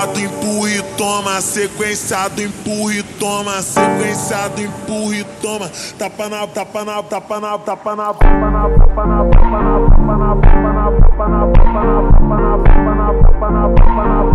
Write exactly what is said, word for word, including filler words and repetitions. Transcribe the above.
do empurra e toma, sequência do empurra e toma, sequência do empurra e toma. Tapa na, tapa na, tapa na, tapa na, tapa na, tapa na, tapa na, tapa na, tapa na, tapa na, tapa na, tapa na, tapa na, tapa na, tapa na, tapa na.